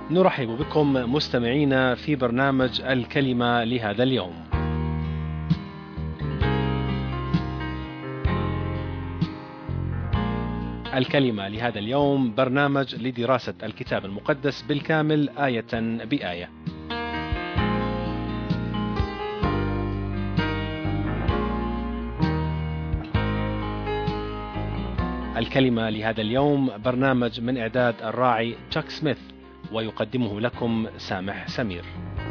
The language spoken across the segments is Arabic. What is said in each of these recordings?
نرحب بكم مستمعينا في برنامج الكلمة لهذا اليوم. الكلمة لهذا اليوم برنامج لدراسة الكتاب المقدس بالكامل آية بآية. الكلمة لهذا اليوم برنامج من إعداد الراعي تشاك سميث، ويقدمه لكم سامح سمير.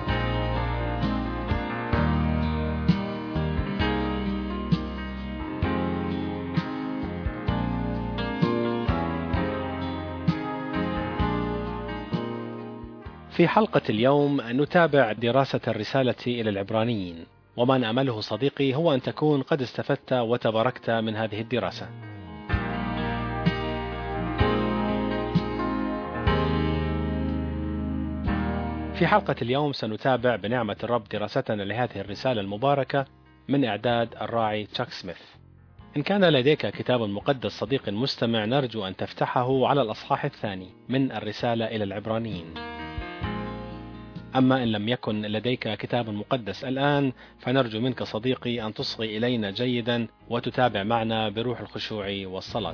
في حلقة اليوم نتابع دراسة الرسالة إلى العبرانيين، وما نأمله صديقي هو أن تكون قد استفدت وتباركت من هذه الدراسة. في حلقة اليوم سنتابع بنعمة الرب دراستنا لهذه الرسالة المباركة من إعداد الراعي تشاك سميث. إن كان لديك كتاب مقدس صديق مستمع، نرجو أن تفتحه على الأصحاح الثاني من الرسالة إلى العبرانيين. أما إن لم يكن لديك كتاب مقدس الآن، فنرجو منك صديقي أن تصغي إلينا جيدا وتتابع معنا بروح الخشوع والصلاة.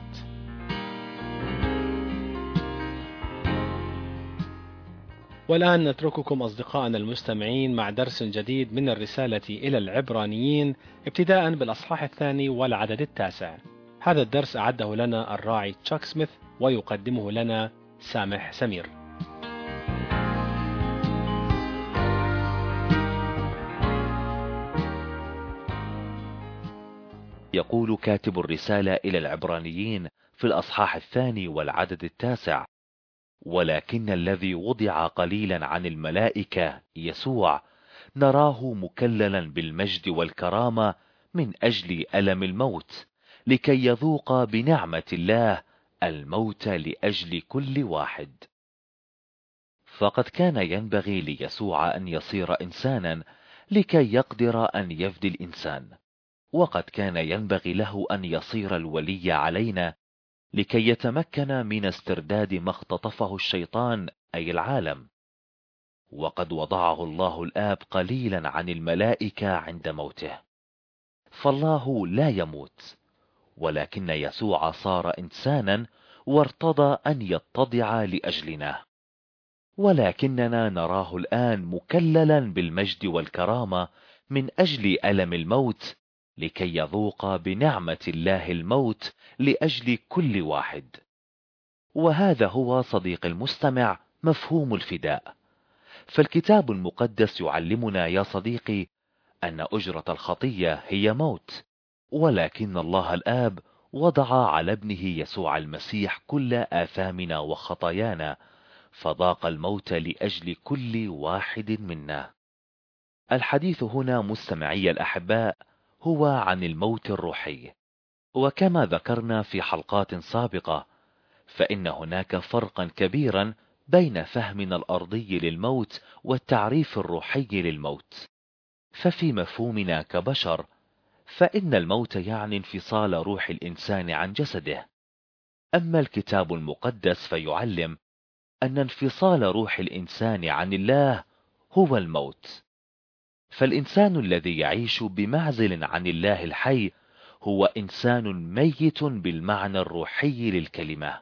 والآن نترككم أصدقائنا المستمعين مع درس جديد من الرسالة إلى العبرانيين، ابتداء بالأصحاح الثاني والعدد التاسع. هذا الدرس أعده لنا الراعي تشاك سميث، ويقدمه لنا سامح سمير. يقول كاتب الرسالة إلى العبرانيين في الأصحاح الثاني والعدد التاسع: ولكن الذي وضع قليلا عن الملائكة يسوع نراه مكللا بالمجد والكرامة من أجل ألم الموت، لكي يذوق بنعمة الله الموت لأجل كل واحد. فقد كان ينبغي ليسوع أن يصير إنسانا لكي يقدر أن يفدي الإنسان، وقد كان ينبغي له أن يصير الولي علينا لكي يتمكن من استرداد ما اختطفه الشيطان أي العالم. وقد وضعه الله الآب قليلا عن الملائكة عند موته، فالله لا يموت، ولكن يسوع صار إنسانا وارتضى أن يتضع لأجلنا. ولكننا نراه الآن مكللا بالمجد والكرامة من أجل ألم الموت، لكي يذوق بنعمة الله الموت لأجل كل واحد. وهذا هو صديق المستمع مفهوم الفداء. فالكتاب المقدس يعلمنا يا صديقي أن أجرة الخطية هي موت، ولكن الله الآب وضع على ابنه يسوع المسيح كل آثامنا وخطايانا، فضاق الموت لأجل كل واحد منا. الحديث هنا مستمعي الأحباء هو عن الموت الروحي، وكما ذكرنا في حلقات سابقة، فإن هناك فرقا كبيرا بين فهمنا الأرضي للموت والتعريف الروحي للموت. ففي مفهومنا كبشر، فإن الموت يعني انفصال روح الإنسان عن جسده، أما الكتاب المقدس فيعلم أن انفصال روح الإنسان عن الله هو الموت. فالإنسان الذي يعيش بمعزل عن الله الحي هو إنسان ميت بالمعنى الروحي للكلمة.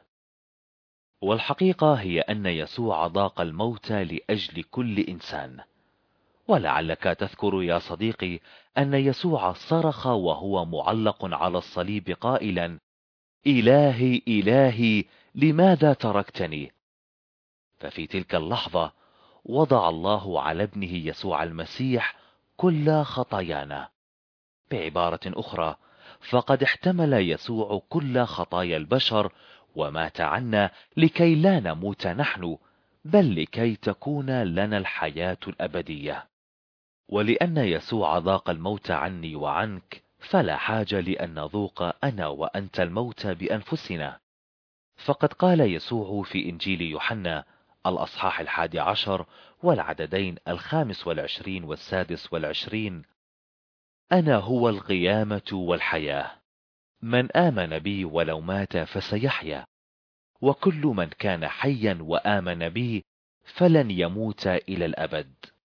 والحقيقة هي أن يسوع ذاق الموت لأجل كل إنسان. ولعلك تذكر يا صديقي أن يسوع صرخ وهو معلق على الصليب قائلا: إلهي إلهي لماذا تركتني؟ ففي تلك اللحظة وضع الله على ابنه يسوع المسيح كل خطايانا. بعبارة أخرى، فقد احتمل يسوع كل خطايا البشر ومات عنا لكي لا نموت نحن، بل لكي تكون لنا الحياة الأبدية. ولأن يسوع ذاق الموت عني وعنك، فلا حاجة لأن نذوق أنا وأنت الموت بأنفسنا. فقد قال يسوع في إنجيل يوحنا الأصحاح 11 والعددين 25 و26: أنا هو القيامة والحياة، من آمن بي ولو مات فسيحيا، وكل من كان حيا وآمن بي فلن يموت إلى الأبد.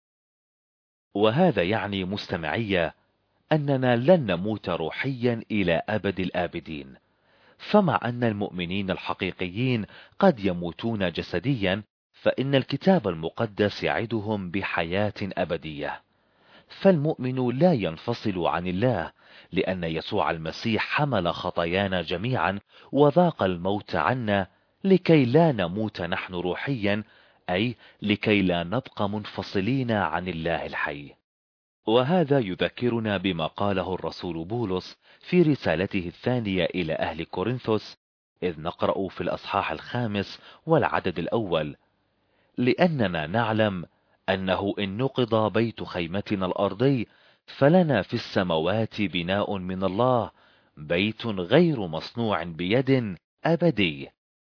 وهذا يعني مستمعية أننا لن نموت روحيا إلى أبد الآبدين. فمع أن المؤمنين الحقيقيين قد يموتون جسديا، فإن الكتاب المقدس يعدهم بحياة أبدية. فالمؤمن لا ينفصل عن الله، لأن يسوع المسيح حمل خطايانا جميعا وذاق الموت عنا، لكي لا نموت نحن روحيا، أي لكي لا نبقى منفصلين عن الله الحي. وهذا يذكرنا بما قاله الرسول بولس في رسالته الثانية إلى أهل كورنثوس، إذ نقرأ في الأصحاح 5 والعدد 1: لأننا نعلم أنه إن نقض بيت خيمتنا الأرضي، فلنا في السماوات بناء من الله، بيت غير مصنوع بيد، أبدي.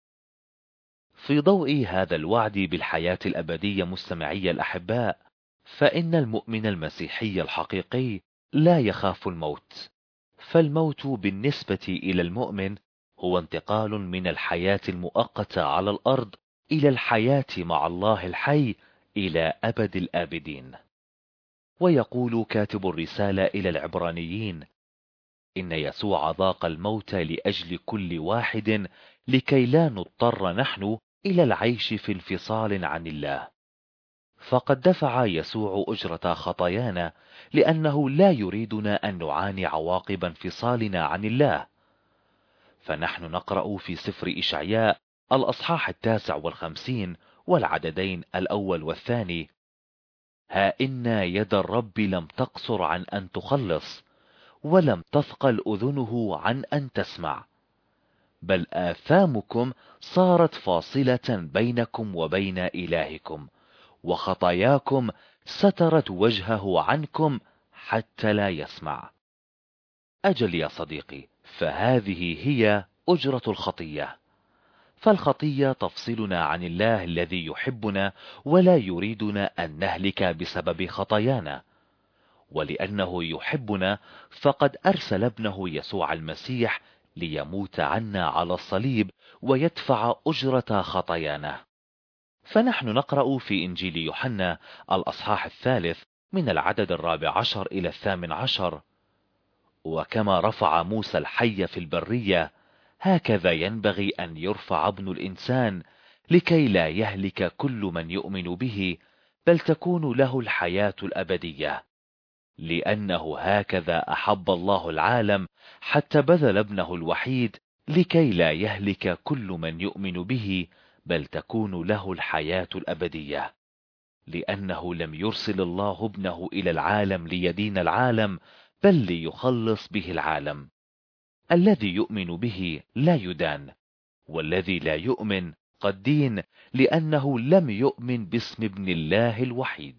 في ضوء هذا الوعد بالحياة الأبدية مستمعي الأحباء، فإن المؤمن المسيحي الحقيقي لا يخاف الموت. فالموت بالنسبة إلى المؤمن هو انتقال من الحياة المؤقتة على الأرض إلى الحياة مع الله الحي إلى أبد الآبدين. ويقول كاتب الرسالة إلى العبرانيين: إن يسوع ذاق الموت لأجل كل واحد، لكي لا نضطر نحن إلى العيش في انفصال عن الله. فقد دفع يسوع أجرة خطايانا، لأنه لا يريدنا أن نعاني عواقب انفصالنا عن الله. فنحن نقرأ في سفر إشعياء الأصحاح 59 والعددين 1 والثاني: ها إن يد الرب لم تقصر عن أن تخلص، ولم تثقل أذنه عن أن تسمع، بل آثامكم صارت فاصلة بينكم وبين إلهكم، وخطاياكم سترت وجهه عنكم حتى لا يسمع. أجل يا صديقي، فهذه هي أجرة الخطية. فالخطية تفصلنا عن الله الذي يحبنا ولا يريدنا أن نهلك بسبب خطايانا. ولأنه يحبنا فقد أرسل ابنه يسوع المسيح ليموت عنا على الصليب ويدفع أجرة خطايانا. فنحن نقرأ في إنجيل يوحنا الأصحاح 3 من العدد 14 إلى 18: وكما رفع موسى الحي في البرية، هكذا ينبغي أن يرفع ابن الإنسان، لكي لا يهلك كل من يؤمن به، بل تكون له الحياة الأبدية. لأنه هكذا أحب الله العالم حتى بذل ابنه الوحيد، لكي لا يهلك كل من يؤمن به، بل تكون له الحياة الأبدية. لأنه لم يرسل الله ابنه إلى العالم ليدين العالم، بل ليخلص به العالم. الذي يؤمن به لا يدان، والذي لا يؤمن قد دين، لأنه لم يؤمن باسم ابن الله الوحيد.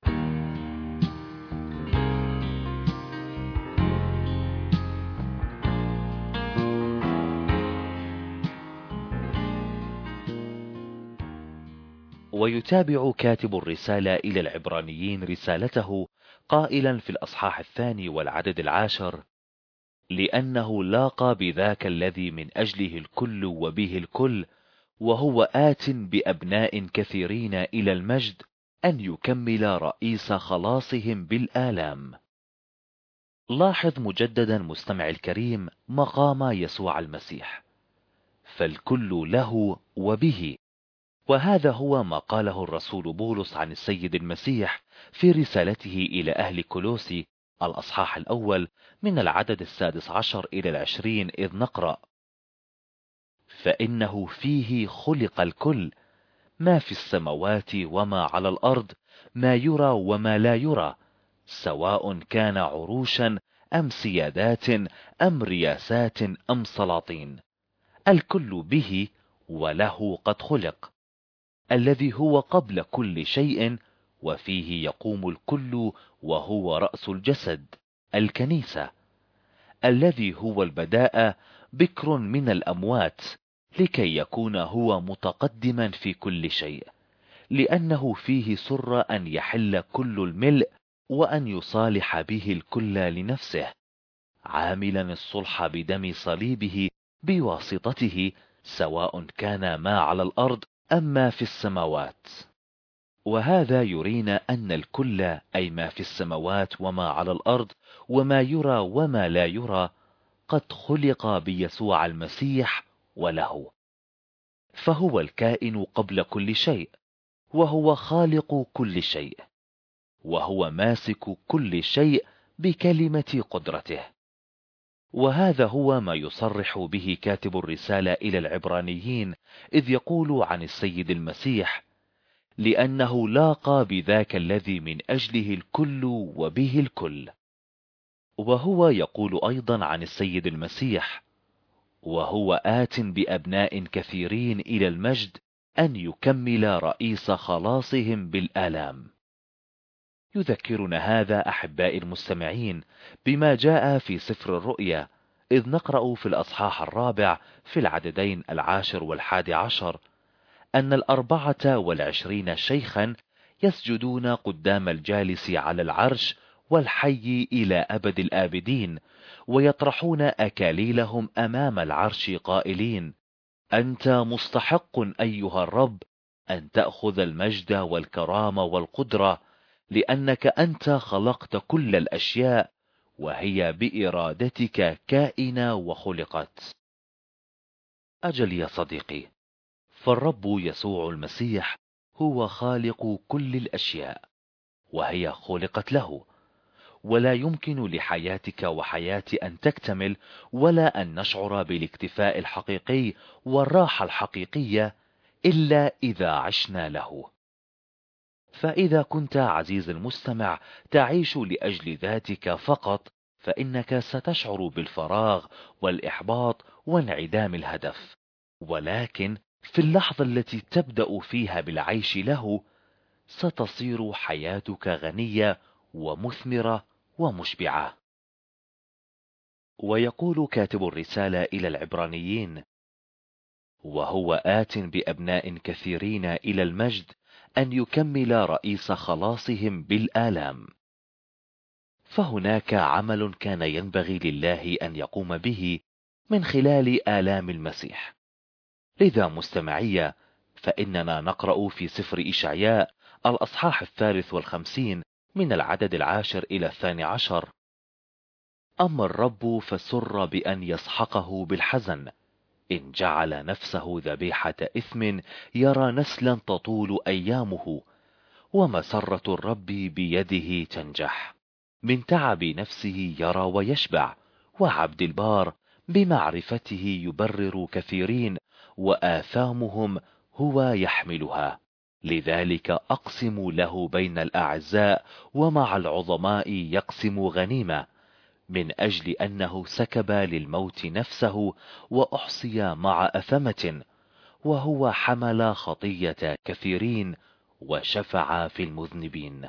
ويتابع كاتب الرسالة إلى العبرانيين رسالته قائلا في الأصحاح 2 والعدد 10: لأنه لاقى بذاك الذي من أجله الكل وبه الكل، وهو آت بأبناء كثيرين إلى المجد، أن يكمل رئيس خلاصهم بالآلام. لاحظ مجددا مستمع الكريم مقام يسوع المسيح، فالكل له وبه. وهذا هو ما قاله الرسول بولس عن السيد المسيح في رسالته إلى أهل كولوسي الأصحاح 1 من العدد 16 إلى 20، إذ نقرأ: فإنه فيه خلق الكل، ما في السماوات وما على الأرض، ما يرى وما لا يرى، سواء كان عروشا أم سيادات أم رياسات أم سلاطين، الكل به وله قد خلق، الذي هو قبل كل شيء، وفيه يقوم الكل، وهو رأس الجسد الكنيسة، الذي هو البداء، بكر من الأموات، لكي يكون هو متقدما في كل شيء، لأنه فيه سر أن يحل كل الملء، وأن يصالح به الكل لنفسه، عاملا الصلح بدم صليبه بواسطته، سواء كان ما على الأرض أم ما في السماوات. وهذا يرينا أن الكل، أي ما في السماوات وما على الأرض وما يرى وما لا يرى، قد خلق بيسوع المسيح وله، فهو الكائن قبل كل شيء، وهو خالق كل شيء، وهو ماسك كل شيء بكلمة قدرته. وهذا هو ما يصرح به كاتب الرسالة إلى العبرانيين، إذ يقول عن السيد المسيح: لأنه لاقى بذاك الذي من أجله الكل وبه الكل. وهو يقول أيضا عن السيد المسيح: وهو آت بأبناء كثيرين إلى المجد أن يكمل رئيس خلاصهم بالآلام. يذكرنا هذا أحباء المستمعين بما جاء في سفر الرؤيا، إذ نقرأ في الأصحاح 4 في العددين 10 و11 أن 24 شيخا يسجدون قدام الجالس على العرش والحي إلى أبد الآبدين، ويطرحون أكاليلهم أمام العرش قائلين: أنت مستحق أيها الرب أن تأخذ المجد والكرامة والقدرة، لأنك أنت خلقت كل الأشياء، وهي بإرادتك كائنة وخلقت. أجل يا صديقي، فالرب يسوع المسيح هو خالق كل الأشياء، وهي خلقت له، ولا يمكن لحياتك وحياتي أن تكتمل ولا أن نشعر بالاكتفاء الحقيقي والراحة الحقيقية إلا إذا عشنا له. فإذا كنت عزيز المستمع تعيش لأجل ذاتك فقط، فإنك ستشعر بالفراغ والإحباط وانعدام الهدف. ولكن في اللحظة التي تبدأ فيها بالعيش له، ستصير حياتك غنية ومثمرة ومشبعة. ويقول كاتب الرسالة إلى العبرانيين: وهو آت بأبناء كثيرين إلى المجد أن يكمل رئيس خلاصهم بالآلام. فهناك عمل كان ينبغي لله أن يقوم به من خلال آلام المسيح. لذا مستمعية، فإننا نقرأ في سفر إشعياء الأصحاح 53 من العدد 10 إلى 12: أما الرب فسر بأن يسحقه بالحزن، إن جعل نفسه ذبيحة إثم، يرى نسلا تطول أيامه، ومسرة الرب بيده تنجح. من تعب نفسه يرى ويشبع، وعبد البار بمعرفته يبرر كثيرين، وآثامهم هو يحملها. لذلك أقسم له بين الأعزاء، ومع العظماء يقسم غنيمة، من أجل أنه سكب للموت نفسه، وأحصي مع أثمة، وهو حمل خطية كثيرين، وشفع في المذنبين.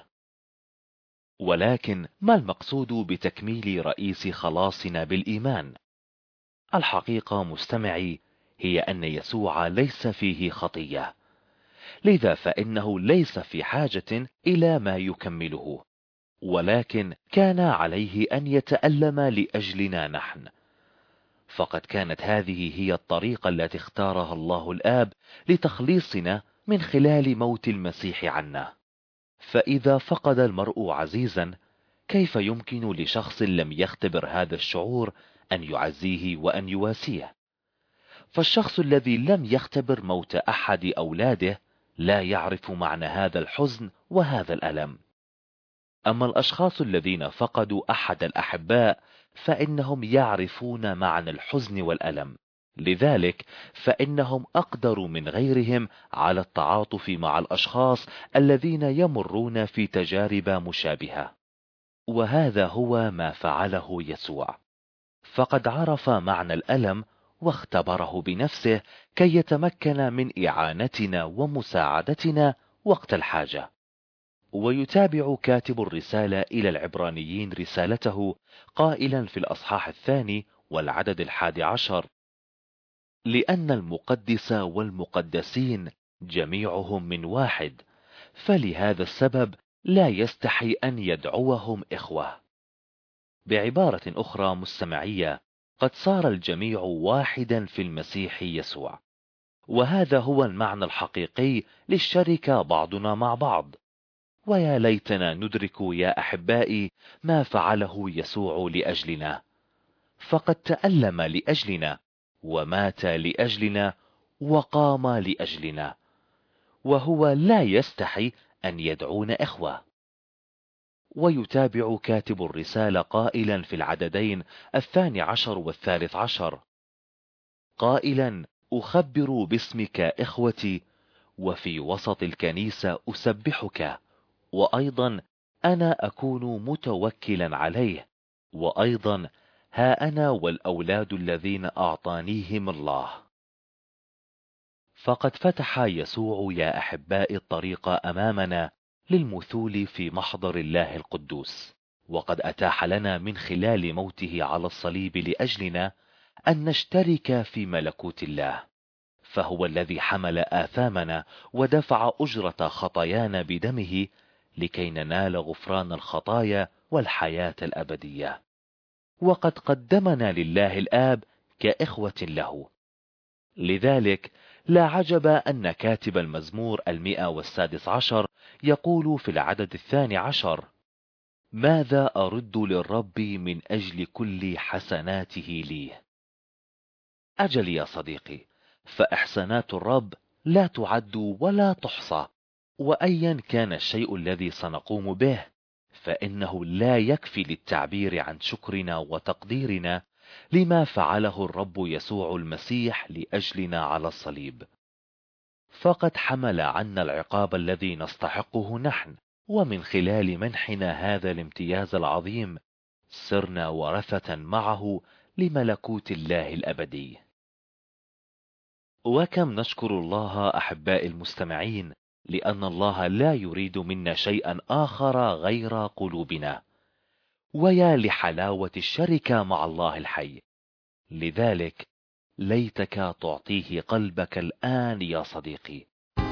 ولكن ما المقصود بتكميل رئيس خلاصنا بالإيمان؟ الحقيقة مستمعي هي أن يسوع ليس فيه خطية، لذا فإنه ليس في حاجة إلى ما يكمله، ولكن كان عليه أن يتألم لأجلنا نحن. فقد كانت هذه هي الطريقة التي اختارها الله الآب لتخليصنا من خلال موت المسيح عنا. فإذا فقد المرء عزيزا، كيف يمكن لشخص لم يختبر هذا الشعور أن يعزيه وأن يواسيه؟ فالشخص الذي لم يختبر موت أحد أولاده لا يعرف معنى هذا الحزن وهذا الألم. أما الأشخاص الذين فقدوا أحد الأحباء فإنهم يعرفون معنى الحزن والألم، لذلك فإنهم أقدروا من غيرهم على التعاطف مع الأشخاص الذين يمرون في تجارب مشابهة. وهذا هو ما فعله يسوع، فقد عرف معنى الألم واختبره بنفسه كي يتمكن من إعانتنا ومساعدتنا وقت الحاجة. ويتابع كاتب الرسالة إلى العبرانيين رسالته قائلا في الأصحاح 2 والعدد 11: لأن المقدس والمقدسين جميعهم من واحد، فلهذا السبب لا يستحي أن يدعوهم إخوة. بعبارة أخرى مستمعية، قد صار الجميع واحدا في المسيح يسوع. وهذا هو المعنى الحقيقي للشركة بعضنا مع بعض. ويا ليتنا ندرك يا أحبائي ما فعله يسوع لأجلنا، فقد تألم لأجلنا ومات لأجلنا وقام لأجلنا، وهو لا يستحي أن يدعون إخوة. ويتابع كاتب الرسالة قائلا في العددين 12 و13 قائلا: أخبر باسمك إخوتي، وفي وسط الكنيسة أسبحك، وأيضا أنا أكون متوكلا عليه، وأيضا ها أنا والأولاد الذين أعطانيهم الله. فقد فتح يسوع يا أحباء الطريق أمامنا للمثول في محضر الله القدوس، وقد أتاح لنا من خلال موته على الصليب لأجلنا أن نشترك في ملكوت الله، فهو الذي حمل آثامنا ودفع أجرة خطايانا بدمه لكي ننال غفران الخطايا والحياة الأبدية، وقد قدمنا لله الآب كإخوة له. لذلك لا عجب أن كاتب المزمور 116 يقول في العدد 12: ماذا أرد للرب من أجل كل حسناته لي؟ أجل يا صديقي، فإحسانات الرب لا تعد ولا تحصى، وأيا كان الشيء الذي سنقوم به فإنه لا يكفي للتعبير عن شكرنا وتقديرنا لما فعله الرب يسوع المسيح لأجلنا على الصليب. فقد حمل عنا العقاب الذي نستحقه نحن، ومن خلال منحنا هذا الامتياز العظيم صرنا ورثة معه لملكوت الله الأبدي. وكم نشكر الله أحباء المستمعين، لأن الله لا يريد منا شيئا آخر غير قلوبنا. ويا لحلاوة الشركة مع الله الحي. لذلك ليتك تعطيه قلبك الآن يا صديقي.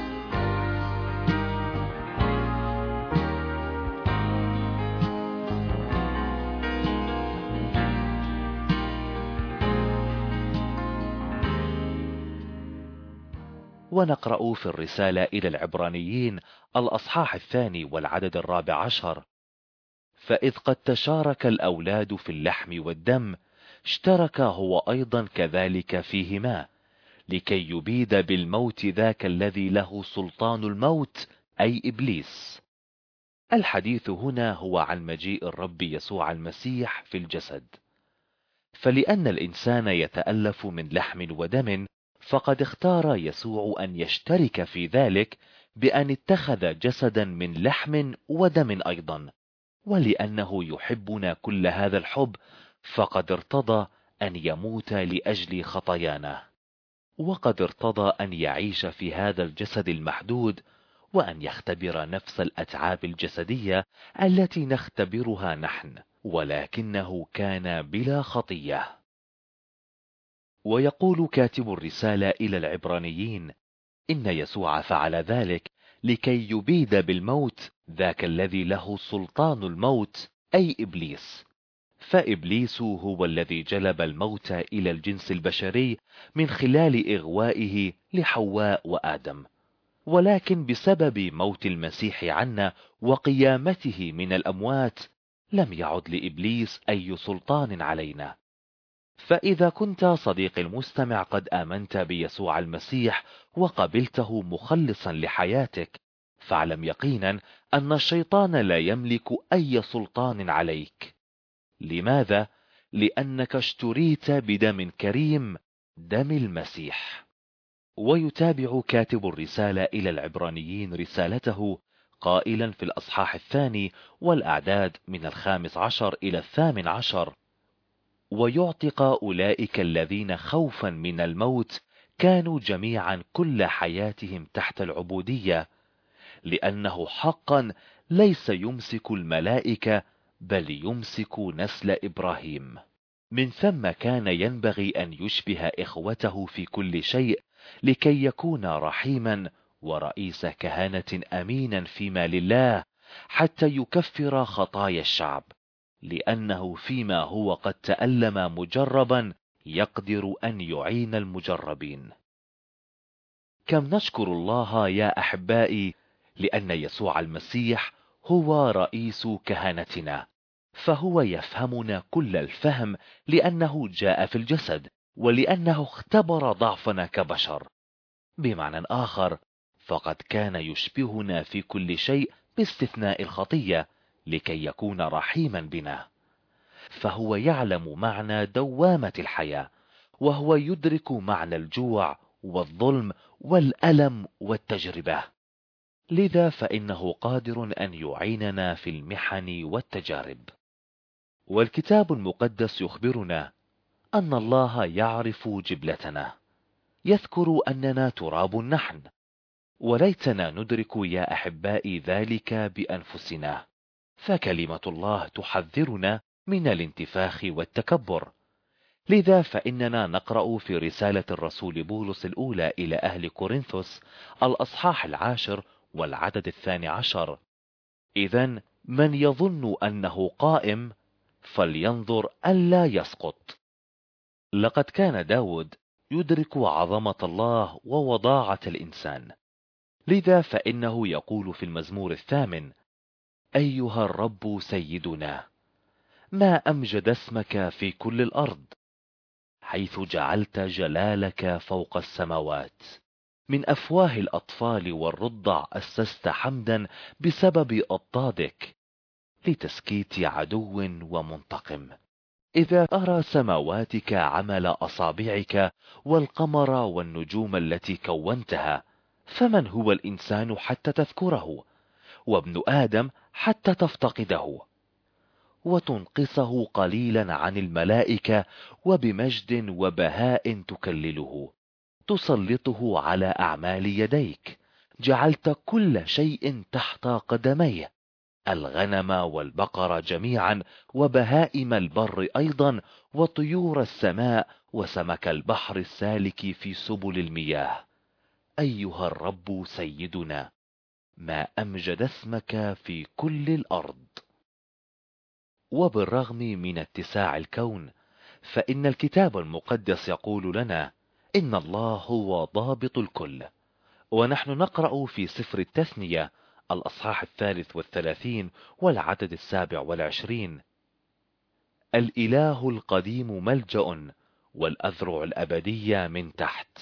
ونقرأ في الرسالة إلى العبرانيين الأصحاح 2 والعدد 14: فإذ قد تشارك الأولاد في اللحم والدم، اشترك هو أيضا كذلك فيهما، لكي يبيد بالموت ذاك الذي له سلطان الموت، أي إبليس. الحديث هنا هو عن مجيء الرب يسوع المسيح في الجسد. فلأن الإنسان يتألف من لحم ودم، فقد اختار يسوع أن يشترك في ذلك بأن اتخذ جسدا من لحم ودم أيضا. ولأنه يحبنا كل هذا الحب، فقد ارتضى أن يموت لأجل خطايانا، وقد ارتضى أن يعيش في هذا الجسد المحدود، وأن يختبر نفس الأتعاب الجسدية التي نختبرها نحن، ولكنه كان بلا خطية. ويقول كاتب الرسالة إلى العبرانيين إن يسوع فعل ذلك لكي يبيد بالموت ذاك الذي له سلطان الموت، أي إبليس. فإبليس هو الذي جلب الموت إلى الجنس البشري من خلال إغوائه لحواء وآدم، ولكن بسبب موت المسيح عنا وقيامته من الأموات لم يعد لإبليس أي سلطان علينا. فإذا كنت صديقي المستمع قد آمنت بيسوع المسيح وقبلته مخلصا لحياتك، فاعلم يقينا أن الشيطان لا يملك أي سلطان عليك. لماذا؟ لأنك اشتريت بدم كريم، دم المسيح. ويتابع كاتب الرسالة إلى العبرانيين رسالته قائلا في الأصحاح 2 والأعداد من 15 إلى 18: ويعتق أولئك الذين خوفا من الموت كانوا جميعا كل حياتهم تحت العبودية، لأنه حقا ليس يمسك الملائكة بل يمسك نسل إبراهيم. من ثم كان ينبغي أن يشبه إخوته في كل شيء، لكي يكون رحيما ورئيس كهنة أمينا فيما لله، حتى يكفر خطايا الشعب، لأنه فيما هو قد تألم مجربا يقدر أن يعين المجربين. كم نشكر الله يا أحبائي لأن يسوع المسيح هو رئيس كهنتنا، فهو يفهمنا كل الفهم لأنه جاء في الجسد، ولأنه اختبر ضعفنا كبشر. بمعنى آخر، فقد كان يشبهنا في كل شيء باستثناء الخطية لكي يكون رحيما بنا. فهو يعلم معنى دوامة الحياة، وهو يدرك معنى الجوع والظلم والألم والتجربة. لذا فإنه قادر أن يعيننا في المحن والتجارب. والكتاب المقدس يخبرنا أن الله يعرف جبلتنا، يذكر أننا تراب نحن، وليتنا ندرك يا أحبائي ذلك بأنفسنا. فكلمة الله تحذرنا من الانتفاخ والتكبر. لذا فإننا نقرأ في رسالة الرسول بولس الأولى إلى أهل كورنثوس الأصحاح 10 والعدد 12: إذن من يظن أنه قائم فلينظر ألا يسقط. لقد كان داود يدرك عظمة الله ووضاعة الإنسان، لذا فإنه يقول في المزمور 8: أيها الرب سيدنا، ما أمجد اسمك في كل الأرض، حيث جعلت جلالك فوق السماوات. من أفواه الأطفال والرضع أسست حمدا بسبب أضدادك، لتسكيت عدو ومنتقم. إذا أرى سماواتك عمل أصابعك والقمر والنجوم التي كونتها، فمن هو الإنسان حتى تذكره، وابن آدم حتى تفتقده؟ وتنقصه قليلا عن الملائكة، وبمجد وبهاء تكلله. تسلطه على أعمال يديك، جعلت كل شيء تحت قدميه، الغنم والبقر جميعا، وبهائم البر أيضا، وطيور السماء، وسمك البحر السالك في سبل المياه. أيها الرب سيدنا، ما أمجد اسمك في كل الأرض. وبالرغم من اتساع الكون، فإن الكتاب المقدس يقول لنا إن الله هو ضابط الكل. ونحن نقرأ في سفر التثنية الأصحاح 33 والعدد 27: الإله القديم ملجأ، والأذرع الأبدية من تحت.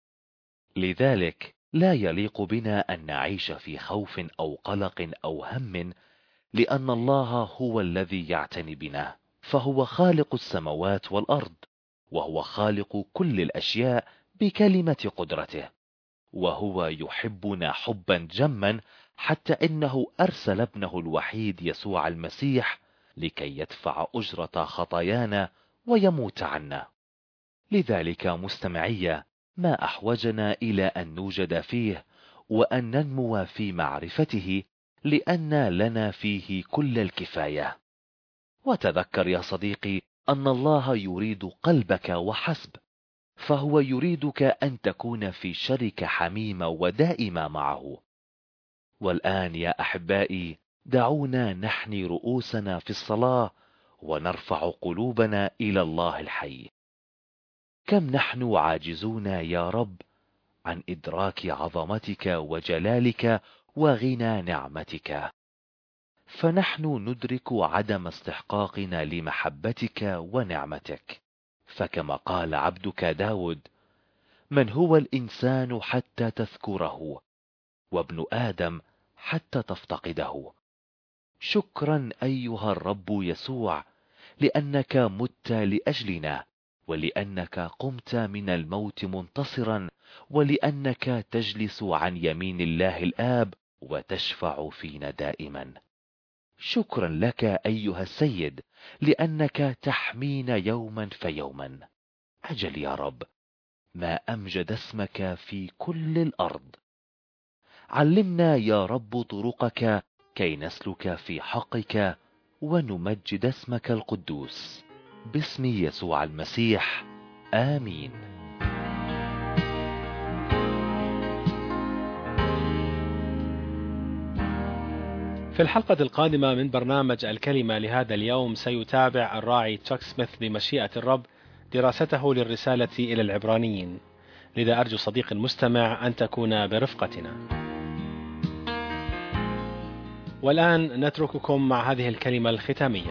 لذلك لا يليق بنا أن نعيش في خوف أو قلق أو هم، لأن الله هو الذي يعتني بنا، فهو خالق السماوات والأرض، وهو خالق كل الأشياء بكلمة قدرته، وهو يحبنا حبا جما، حتى إنه أرسل ابنه الوحيد يسوع المسيح لكي يدفع أجرة خطايانا ويموت عنا. لذلك مستمعي، ما أحوجنا إلى أن نوجد فيه وأن ننمو في معرفته، لأن لنا فيه كل الكفاية. وتذكر يا صديقي أن الله يريد قلبك وحسب، فهو يريدك أن تكون في شركة حميمة ودائمة معه. والآن يا أحبائي، دعونا نحني رؤوسنا في الصلاة ونرفع قلوبنا إلى الله الحي. كم نحن عاجزون يا رب عن إدراك عظمتك وجلالك وغنى نعمتك، فنحن ندرك عدم استحقاقنا لمحبتك ونعمتك. فكما قال عبدك داود: من هو الإنسان حتى تذكره، وابن آدم حتى تفتقده. شكرا أيها الرب يسوع، لأنك مت لأجلنا، ولأنك قمت من الموت منتصرا، ولأنك تجلس عن يمين الله الآب وتشفع فينا دائما. شكرا لك أيها السيد، لأنك تحمينا يوما فيوما. أجل يا رب، ما أمجد اسمك في كل الأرض. علمنا يا رب طرقك كي نسلك في حقك ونمجد اسمك القدوس، باسم يسوع المسيح، آمين. في الحلقة القادمة من برنامج الكلمة لهذا اليوم سيتابع الراعي تشاك سميث بمشيئة الرب دراسته للرسالة إلى العبرانيين. لذا أرجو صديقي المستمع أن تكون برفقتنا. والآن نترككم مع هذه الكلمة الختامية.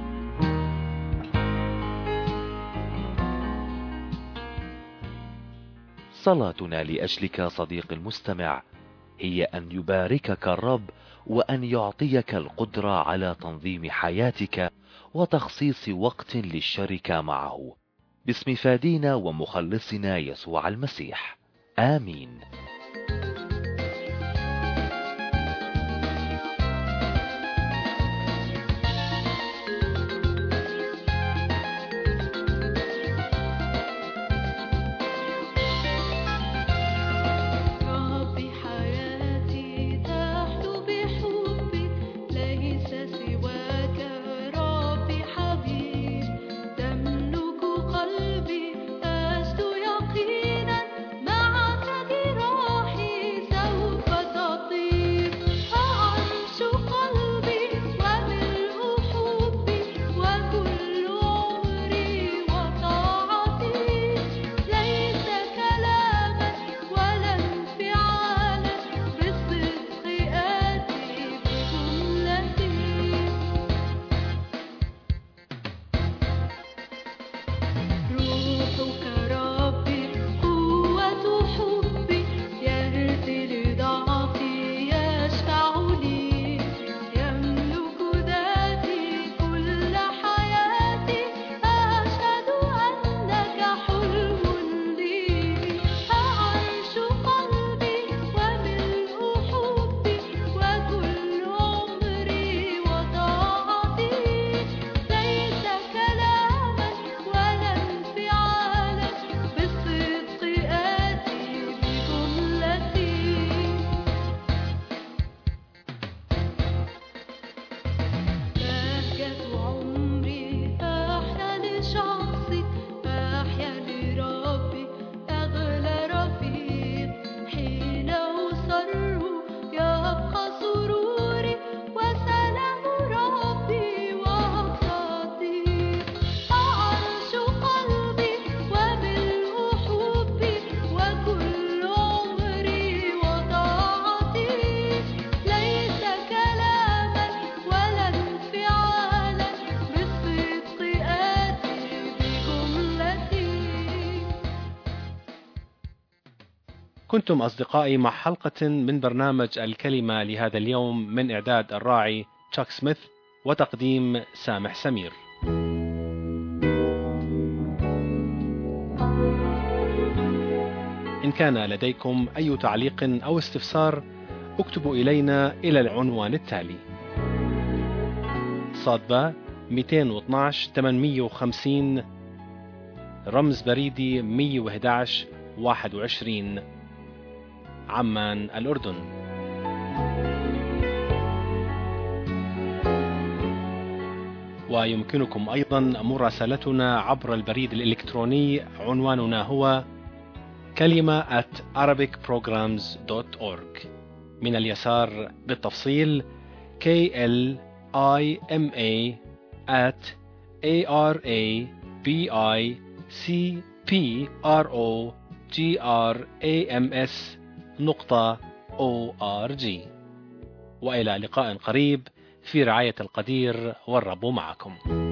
صلاتنا لأجلك صديقي المستمع هي أن يباركك الرب وأن يعطيك القدرة على تنظيم حياتك وتخصيص وقت للشركة معه، باسم فادينا ومخلصنا يسوع المسيح، آمين. كنتم أصدقائي مع حلقة من برنامج الكلمة لهذا اليوم من إعداد الراعي تشاك سميث وتقديم سامح سمير. إن كان لديكم أي تعليق أو استفسار اكتبوا إلينا إلى العنوان التالي: صادبة 212 850 رمز بريدي 111 21 عمان الأردن. ويمكنكم أيضا مراسلتنا عبر البريد الإلكتروني، عنواننا هو كلمة @arabicprograms.org. من اليسار بالتفصيل KLIMA@arabicprograms.org. وإلى لقاء قريب في رعاية القدير، والرب معكم.